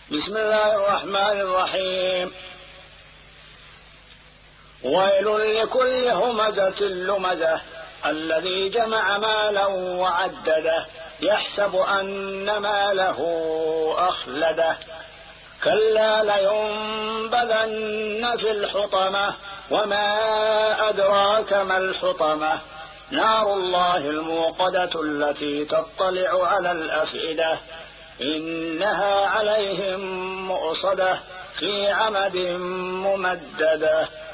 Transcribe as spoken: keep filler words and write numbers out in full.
بسم الله الرحمن الرحيم. ويل لكل همزة لمزة الذي جمع مالا وعدده يحسب أن ماله أخلده كلا لينبذن في الحطمة وما أدراك ما الحطمة نار الله الموقدة التي تطلع على الأفئدة إنها عليهم مؤصدة في عمد ممددة.